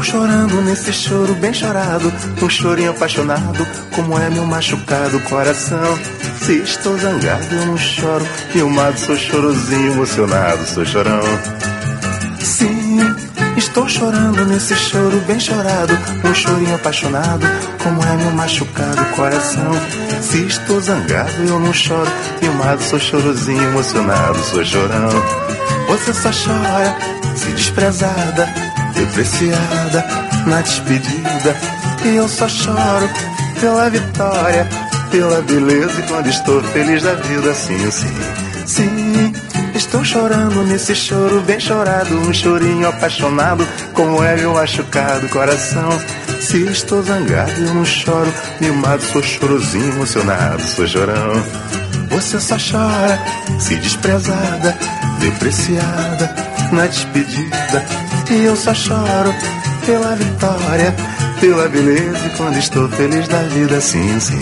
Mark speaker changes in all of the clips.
Speaker 1: chorando nesse choro bem chorado, um chorinho apaixonado, como é meu machucado coração. Se estou zangado eu não choro, filmado sou chorosinho, emocionado sou chorão. Sim, estou chorando nesse choro bem chorado, um chorinho apaixonado, como é meu machucado coração. Se estou zangado eu não choro, filmado sou chorosinho, emocionado sou chorão. Você só chora, se desprezada, depreciada, na despedida. E eu só choro pela vitória, pela beleza, e quando estou feliz da vida. Sim, sim, sim. Estou chorando nesse choro bem chorado, um chorinho apaixonado, como é meu machucado coração. Se estou zangado eu não choro, mimado sou chorosinho, emocionado sou chorão. Você só chora, se desprezada, depreciada, na despedida. E eu só choro pela vitória, pela beleza, e quando estou feliz da vida. Sim, sim.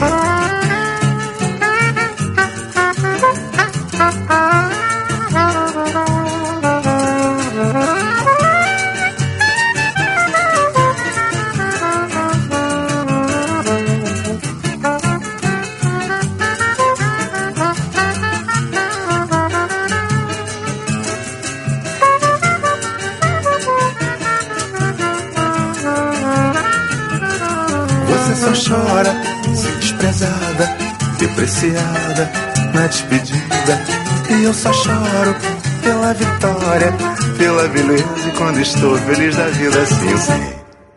Speaker 1: Você só chora, se desprezada, depreciada, na despedida. E eu só choro pela vitória, pela beleza, e quando estou feliz da vida. Sim, sim.